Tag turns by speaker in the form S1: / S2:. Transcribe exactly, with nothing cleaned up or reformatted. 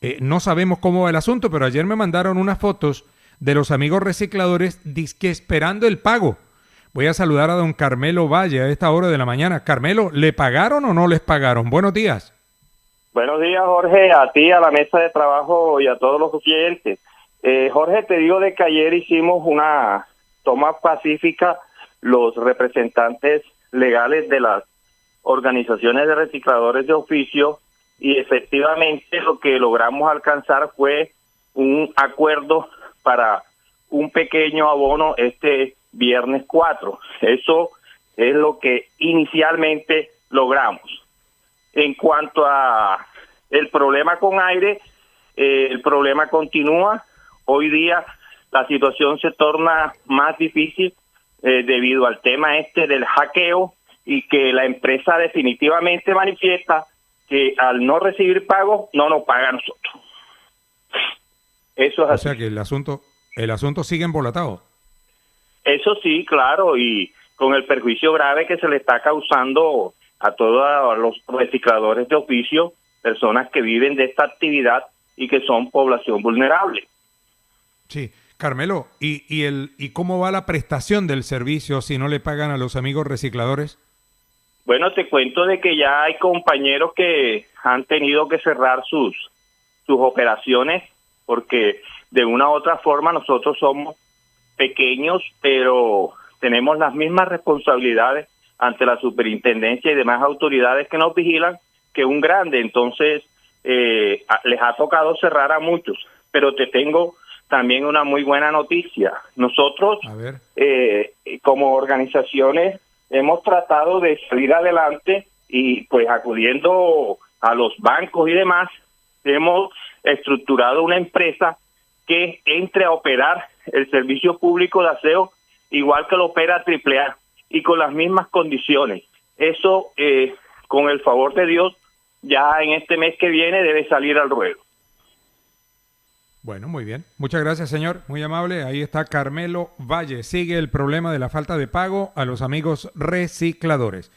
S1: Eh, no sabemos cómo va el asunto, pero ayer me mandaron unas fotos de los amigos recicladores disque esperando el pago. Voy a saludar a don Carmelo Valle a esta hora de la mañana. Carmelo, ¿le pagaron o no les pagaron? Buenos días.
S2: Buenos días, Jorge, a ti, a la mesa de trabajo y a todos los oyentes. Eh, Jorge, te digo de que ayer hicimos una toma pacífica, los representantes legales de las organizaciones de recicladores de oficio, y efectivamente lo que logramos alcanzar fue un acuerdo para un pequeño abono este viernes cuatro. Eso es lo que inicialmente logramos. En cuanto a el problema con aire, eh, el problema continúa. Hoy día la situación se torna más difícil eh, debido al tema este del hackeo, y que la empresa definitivamente manifiesta que al no recibir pago no nos paga a nosotros. Eso es
S1: o
S2: así.
S1: sea que el asunto, el asunto sigue embolatado.
S2: Eso sí, claro, y con el perjuicio grave que se le está causando a todos los recicladores de oficio, personas que viven de esta actividad y que son población vulnerable.
S1: Sí, Carmelo, ¿y, y, el, ¿y cómo va la prestación del servicio si no le pagan a los amigos recicladores?
S2: Bueno, te cuento de que ya hay compañeros que han tenido que cerrar sus, sus operaciones, porque de una u otra forma nosotros somos pequeños, pero tenemos las mismas responsabilidades ante la superintendencia y demás autoridades que nos vigilan que un grande. Entonces, eh, les ha tocado cerrar a muchos, pero te tengo también una muy buena noticia. Nosotros,
S1: a ver.
S2: Eh, como organizaciones, hemos tratado de salir adelante y pues acudiendo a los bancos y demás, hemos estructurado una empresa que entre a operar el servicio público de aseo igual que lo opera Triple A y con las mismas condiciones. Eso, eh, con el favor de Dios, ya en este mes que viene debe salir al ruedo.
S1: Bueno, muy bien. Muchas gracias, señor. Muy amable. Ahí está Carmelo Valle. Sigue el problema de la falta de pago a los amigos recicladores.